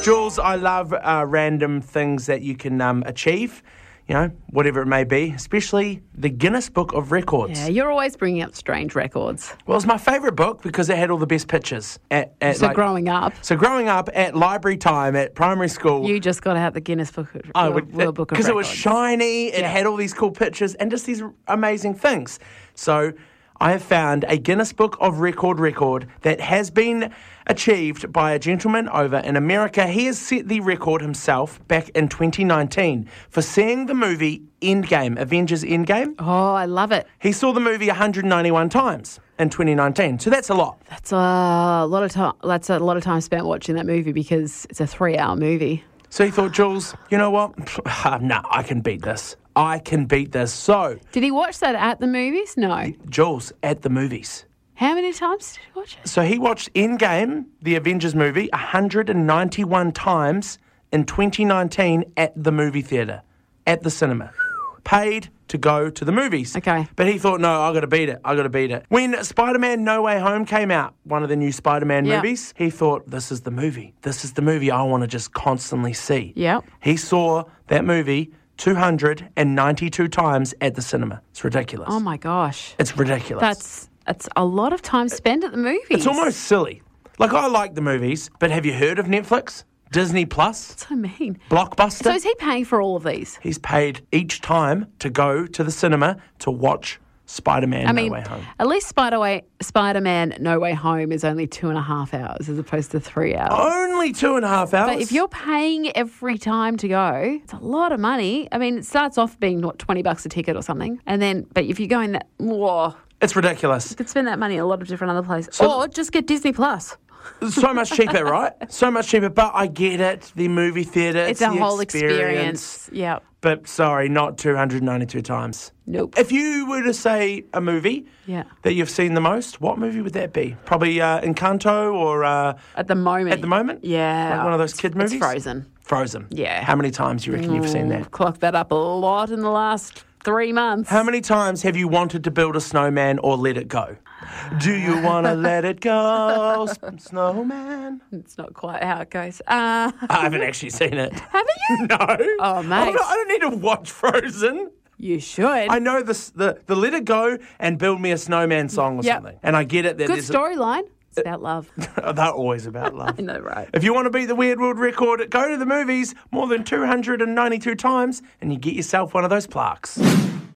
Jules, I love random things that you can achieve, whatever it may be, especially the Guinness Book of Records. Yeah, you're always bringing up strange records. Well, it's my favourite book because it had all the best pictures. Growing up. So growing up at library time, at primary school. You just got to have the Guinness Book of Records. Because it was shiny, it had all these cool pictures and just these amazing things. So I have found a Guinness Book of record that has been achieved by a gentleman over in America. He has set the record himself back in 2019 for seeing the movie Endgame, Avengers Endgame. Oh, I love it. He saw the movie 191 times in 2019, so that's a lot. That's a lot of time. That's a lot of time spent watching that movie because it's a 3-hour movie. So he thought, Jules, you know what? No, I can beat this. I can beat this. So, did he watch that at the movies? No. Jules, at the movies. How many times did he watch it? So he watched Endgame, the Avengers movie, 191 times in 2019 at the movie theatre, at the cinema. Paid to go to the movies. Okay. But he thought, no, I got to beat it. When Spider-Man No Way Home came out, one of the new Spider-Man movies, he thought, this is the movie. This is the movie I want to just constantly see. Yep. He saw that movie 292 times at the cinema. It's ridiculous. Oh, my gosh. It's ridiculous. That's a lot of time spent at the movies. It's almost silly. Like, I like the movies, but have you heard of Netflix? Disney Plus? That's what I mean. Blockbuster? So is he paying for all of these? He's paid each time to go to the cinema to watch Spider-Man No Way Home. At least Spider-Man No Way Home is only 2.5 hours as opposed to 3 hours. Only 2.5 hours? But if you're paying every time to go, it's a lot of money. I mean, it starts off being, $20 a ticket or something. And then, but if you're going that, whoa. It's ridiculous. You could spend that money in a lot of different other places. Or just get Disney Plus. So much cheaper, right? So much cheaper. But I get it. The movie theatre. It's a whole experience. Yeah. But sorry, not 292 times. Nope. If you were to say a movie that you've seen the most, what movie would that be? Probably Encanto or... At the moment? At the moment? Yeah. Like one of those kid movies? It's Frozen. Frozen. Yeah. How many times do you reckon you've seen that? Clocked that up a lot in the last 3 months. How many times have you wanted to build a snowman or let it go? Do you want to let it go, snowman? It's not quite how it goes. I haven't actually seen it. Haven't you? No. Oh, mate. I don't need to watch Frozen. You should. I know the Let It Go and Build Me a Snowman song or something. And I get it. Good storyline. It's about love. They're always about love. I know, right? If you want to beat the Weird World record, go to the movies more than 292 times and you get yourself one of those plaques.